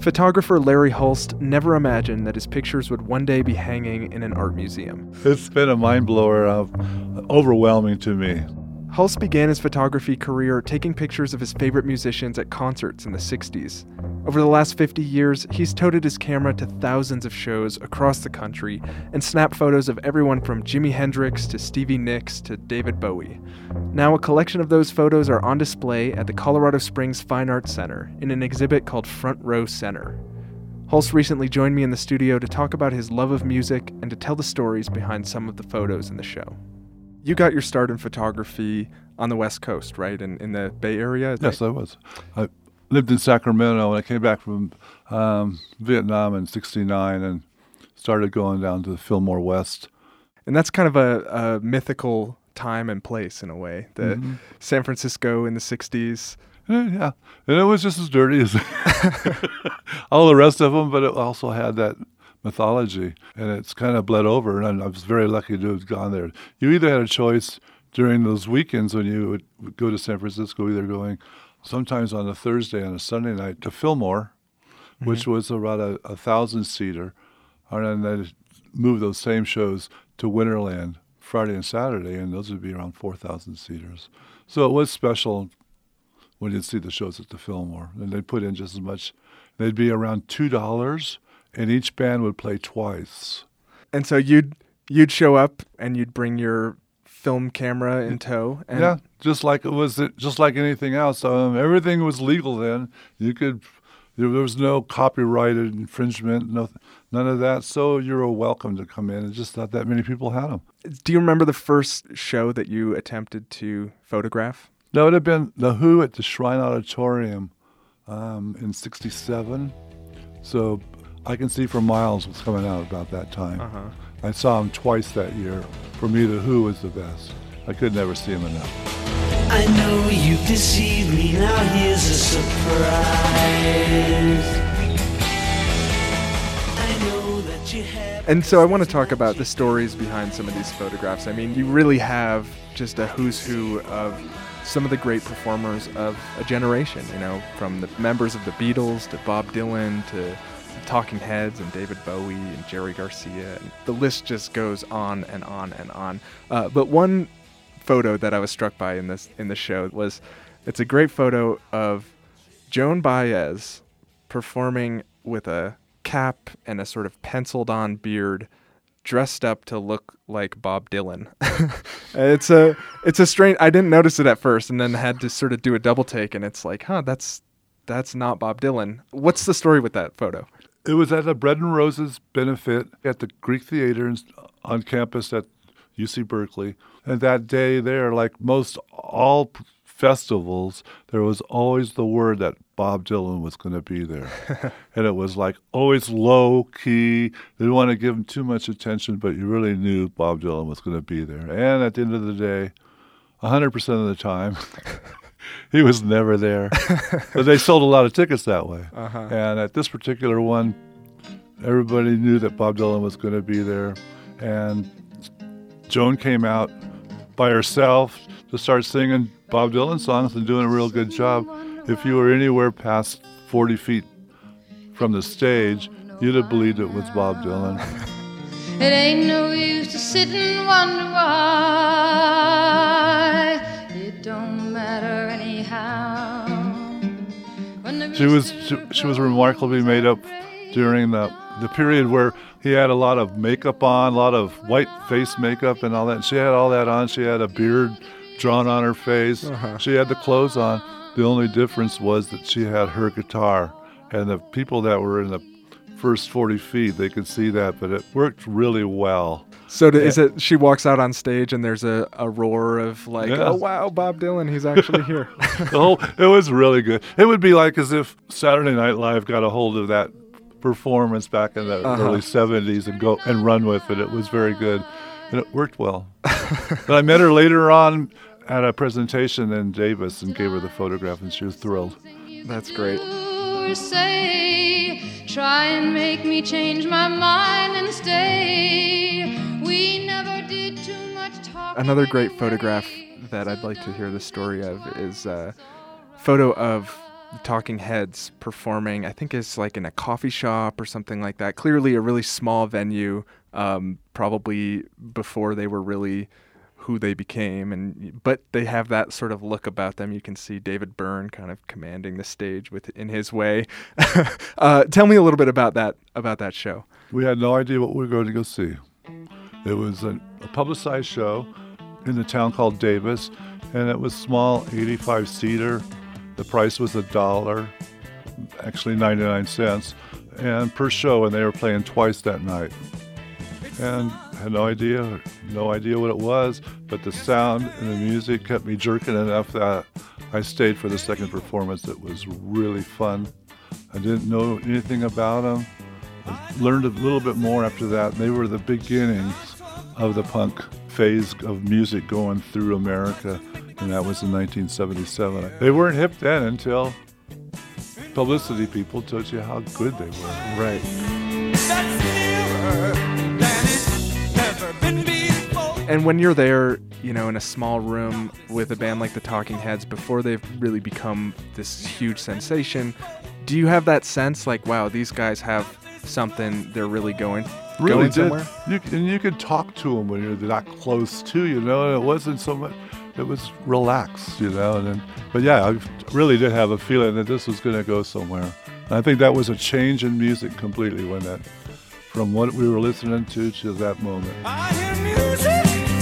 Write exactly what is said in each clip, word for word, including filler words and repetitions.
Photographer Larry Hulst never imagined that his pictures would one day be hanging in an art museum. It's been a mind blower, uh, overwhelming to me. Hulst began his photography career taking pictures of his favorite musicians at concerts in the sixties. Over the last fifty years, he's toted his camera to thousands of shows across the country and snapped photos of everyone from Jimi Hendrix to Stevie Nicks to David Bowie. Now a collection of those photos are on display at the Colorado Springs Fine Arts Center in an exhibit called Front Row Center. Hulst recently joined me in the studio to talk about his love of music and to tell the stories behind some of the photos in the show. You got your start in photography on the West Coast, right? In, in the Bay Area? Yes, I was. I lived in Sacramento when I came back from um, Vietnam in sixty-nine and started going down to the Fillmore West. And that's kind of a, a mythical time and place in a way. The mm-hmm. San Francisco in the sixties. Yeah, and it was just as dirty as all the rest of them, but it also had that mythology, and it's kind of bled over, and I was very lucky to have gone there. You either had a choice during those weekends when you would go to San Francisco, either going sometimes on a Thursday and a Sunday night to Fillmore, mm-hmm. which was about a, a thousand-seater, and then they'd move those same shows to Winterland Friday and Saturday, and those would be around four thousand seaters. So it was special when you'd see the shows at the Fillmore, and they'd put in just as much. They'd be around two dollars, and each band would play twice. And so you'd you'd show up and you'd bring your film camera in tow. And yeah, just like it was, just like anything else. Um, everything was legal then. You could, there was no copyrighted infringement, no, none of that. So you were welcome to come in. It's just not that many people had them. Do you remember the first show that you attempted to photograph? That would have been The Who at the Shrine Auditorium um, in sixty-seven. So I can see for miles what's coming out about that time. Uh-huh. I saw him twice that year. For me, The Who was the best. I could never see him enough. I know you deceived me, now here's a surprise. I know that you have... And so I want to talk about the stories behind some of these photographs. I mean, you really have just a who's who of some of the great performers of a generation, you know, from the members of the Beatles to Bob Dylan to Talking Heads and David Bowie and Jerry Garcia. And the list just goes on and on and on. Uh, but one photo that I was struck by in this in the show was, it's a great photo of Joan Baez performing with a cap and a sort of penciled on beard, dressed up to look like Bob Dylan. it's a it's a strange. I didn't notice it at first, and then had to sort of do a double take, and it's like, huh, that's that's not Bob Dylan. What's the story with that photo? It was at a Bread and Roses benefit at the Greek Theater on campus at U C Berkeley. And that day there, like most all festivals, there was always the word that Bob Dylan was going to be there. And it was like always low key. They didn't want to give him too much attention, but you really knew Bob Dylan was going to be there. And at the end of the day, one hundred percent of the time, he was never there. But they sold a lot of tickets that way. Uh-huh. And at this particular one, everybody knew that Bob Dylan was going to be there. And Joan came out by herself to start singing Bob Dylan songs and doing a real good job. If you were anywhere past forty feet from the stage, you'd have believed it was Bob Dylan. It ain't no use to sit and wonder why. It don't matter anyhow. She was she, she was remarkably made up during the the period where he had a lot of makeup on, a lot of white face makeup and all that. And she had all that on. She had a beard drawn on her face. Uh-huh. She had the clothes on. The only difference was that she had her guitar. And the people that were in the first forty feet, they could see that, but it worked really well. So to, is it she walks out on stage and there's a, a roar of like, yeah. oh, wow, Bob Dylan, he's actually here. The whole, it was really good. It would be like as if Saturday Night Live got a hold of that performance back in the uh-huh. early seventies and go and run with it. It was very good, and it worked well. But I met her later on at a presentation in Davis and gave her the photograph, and she was thrilled. That's great. Say, try and make me change my mind and stay. We never did too much talk. Another great photograph that I'd like to hear the story of is a photo of the Talking Heads performing, I think it's like in a coffee shop or something like that. Clearly a really small venue, um, probably before they were really who they became, and but they have that sort of look about them. You can see David Byrne kind of commanding the stage with in his way. uh, tell me a little bit about that about that show. We had no idea what we were going to go see. It was a, a publicized show in a town called Davis, and it was small, eighty-five seater. The price was a dollar, actually ninety-nine cents, and per show, and they were playing twice that night. And I had no idea, no idea what it was, but the sound and the music kept me jerking enough that I stayed for the second performance. It was really fun. I didn't know anything about them. I learned a little bit more after that. They were the beginnings of the punk phase of music going through America, and that was in nineteen seventy-seven. They weren't hip then until publicity people told you how good they were. Right. And when you're there, you know, in a small room with a band like the Talking Heads, before they've really become this huge sensation, do you have that sense like, wow, these guys have something, they're really going, really going did. somewhere? You, and you could talk to them when you're that close too, you know, and it wasn't so much, it was relaxed, you know. And then, but yeah, I really did have a feeling that this was going to go somewhere. And I think that was a change in music completely when that, from what we were listening to to that moment. I hear music.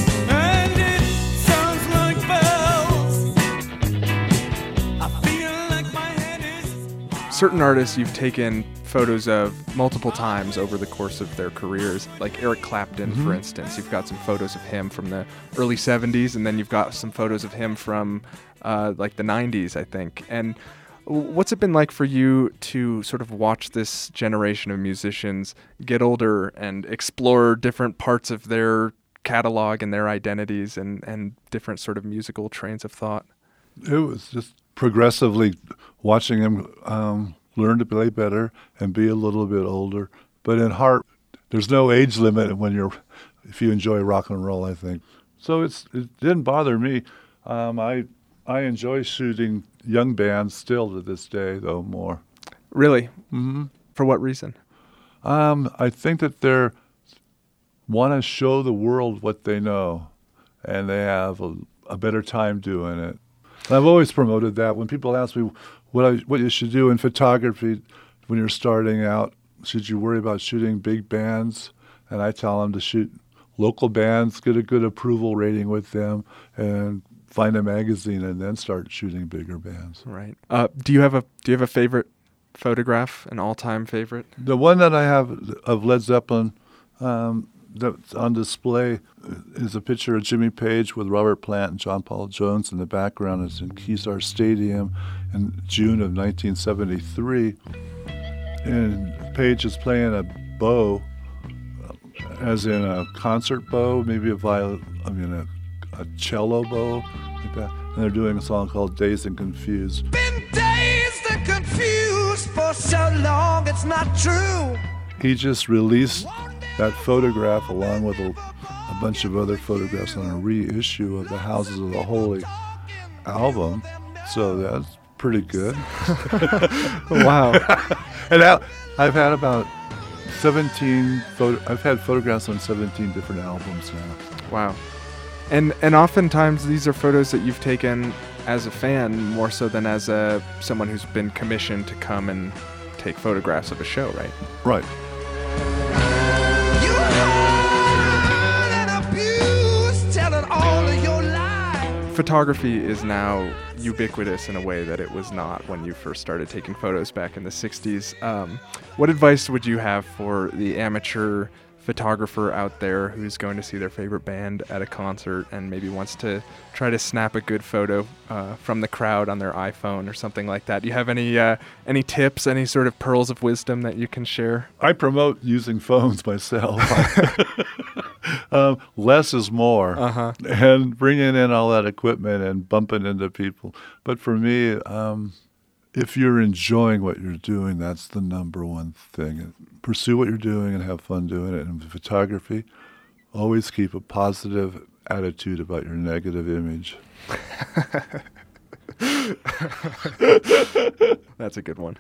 Certain artists you've taken photos of multiple times over the course of their careers, like Eric Clapton, mm-hmm. for instance. You've got some photos of him from the early seventies, and then you've got some photos of him from uh, like the nineties, I think. And what's it been like for you to sort of watch this generation of musicians get older and explore different parts of their catalog and their identities and, and different sort of musical trains of thought? It was just progressively watching him um, learn to play better and be a little bit older. But in heart, there's no age limit when you're, if you enjoy rock and roll, I think. So it's it didn't bother me. Um, I I enjoy shooting young bands still to this day, though, more. Really? Mm-hmm. For what reason? Um, I think that they're want to show the world what they know, and they have a, a better time doing it. And I've always promoted that. When people ask me what I, what you should do in photography when you're starting out, should you worry about shooting big bands? And I tell them to shoot local bands, get a good approval rating with them, and find a magazine, and then start shooting bigger bands. Right. Uh, do you have a Do you have a favorite photograph, an all-time favorite? The one that I have of Led Zeppelin um, that's on display is a picture of Jimmy Page with Robert Plant and John Paul Jones in the background. It's in Kezar Stadium in June of nineteen seventy-three. And Page is playing a bow, as in a concert bow, maybe a viol, I mean a, a cello bow, like that. And they're doing a song called Dazed and Confused. Been dazed and confused for so long, it's not true. He just released that photograph along with a, a bunch of other photographs on a reissue of the Houses of the Holy album. So that's pretty good. Wow. And I, I've had about seventeen photo. I've had photographs on seventeen different albums now. Wow. And and oftentimes these are photos that you've taken as a fan more so than as a someone who's been commissioned to come and take photographs of a show, right? Right. You hurt and abused, telling all of your lies. Photography is now ubiquitous in a way that it was not when you first started taking photos back in the sixties. Um, what advice would you have for the amateur photographer out there who's going to see their favorite band at a concert and maybe wants to try to snap a good photo uh, from the crowd on their iPhone or something like that? Do you have any uh, any tips, any sort of pearls of wisdom that you can share? I promote using phones myself. um, less is more. Uh-huh. And bringing in all that equipment and bumping into people. But for me, um, if you're enjoying what you're doing, that's the number one thing. Pursue what you're doing and have fun doing it. And photography, always keep a positive attitude about your negative image. That's a good one.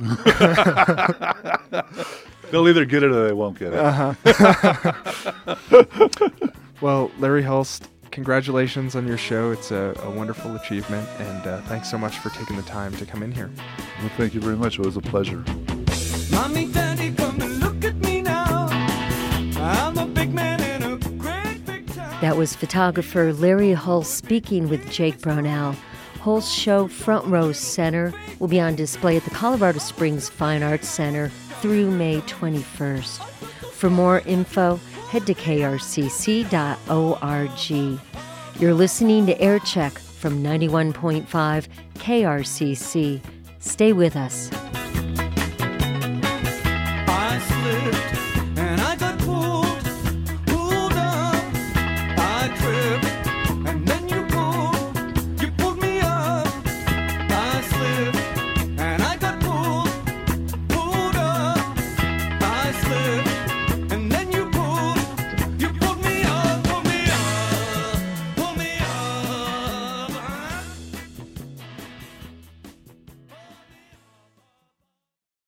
They'll either get it or they won't get it. Uh-huh. Well, Larry Hulst, congratulations on your show. It's a, a wonderful achievement, and uh, thanks so much for taking the time to come in here. Well, thank you very much. It was a pleasure. Mommy, Daddy, come and look at me now. I'm a big man in a great big town. That was photographer Larry Hulst speaking with Jake Brownell. Hulst's show, Front Row Center, will be on display at the Colorado Springs Fine Arts Center through May twenty-first. For more info, head to k r c c dot org. You're listening to Air Check from ninety-one point five K R C C. Stay with us. I slipped and I got pulled, pulled up. I tripped and then you pulled, you pulled me up. I slipped